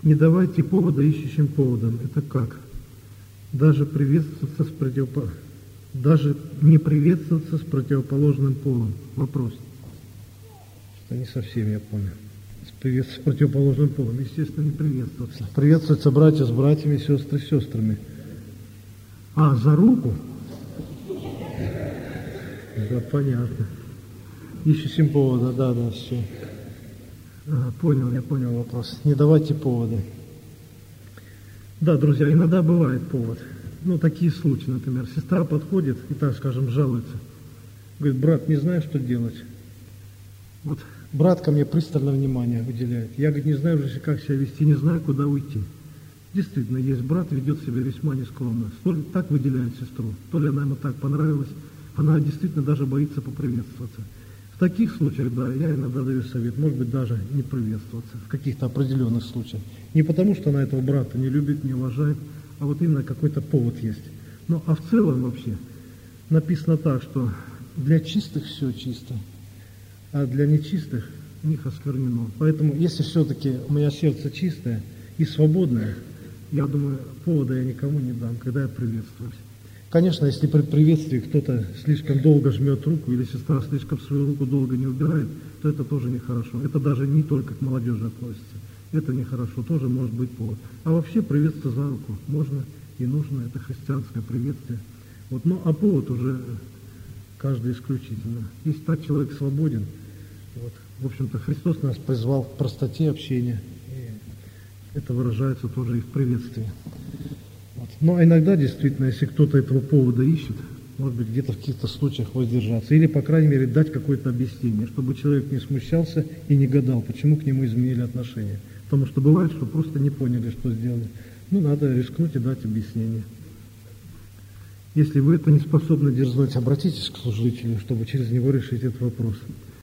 Не давайте повода ищущим поводам. Это как? Даже не приветствоваться с противоположным полом. Вопрос. Это не совсем я понял. С противоположным полом, естественно, не приветствоваться. Приветствуются братья с братьями, сестры с сестрами. А, за руку? Да, понятно. Ищущим повода, да, все. Понял, я понял вопрос. Не давайте повода. Да, друзья, иногда бывает повод. Такие случаи, например, сестра подходит и, так скажем, жалуется. Говорит: брат, не знаю, что делать. Вот брат ко мне пристальное внимание уделяет. Я, говорит, не знаю уже, как себя вести, не знаю, куда уйти. Действительно, есть брат, ведет себя весьма нескромно. То ли так выделяет сестру, то ли она ему так понравилась. Она действительно даже боится поприветствоваться. В таких случаях, да, я иногда даю совет, может быть, даже не приветствоваться в каких-то определенных случаях. Не потому, что она этого брата не любит, не уважает, а вот именно какой-то повод есть. А в целом вообще написано так, что для чистых все чисто, а для нечистых у них осквернено. Поэтому, если все-таки у меня сердце чистое и свободное, я думаю, повода я никому не дам, когда я приветствуюсь. Конечно, если при приветствии кто-то слишком долго жмет руку, или сестра слишком свою руку долго не убирает, то это тоже нехорошо. Это даже не только к молодежи относится. Это нехорошо, тоже может быть повод. А вообще приветствие за руку можно и нужно, это христианское приветствие. А повод уже каждый исключительно. Если так человек свободен, в общем-то, Христос нас призвал к простоте общения. И это выражается тоже и в приветствии. Но иногда, действительно, если кто-то этого повода ищет, может быть, где-то в каких-то случаях воздержаться. Или, по крайней мере, дать какое-то объяснение, чтобы человек не смущался и не гадал, почему к нему изменили отношения. Потому что бывает, что просто не поняли, что сделали. Надо рискнуть и дать объяснение. Если вы это не способны дерзнуть, обратитесь к служителю, чтобы через него решить этот вопрос.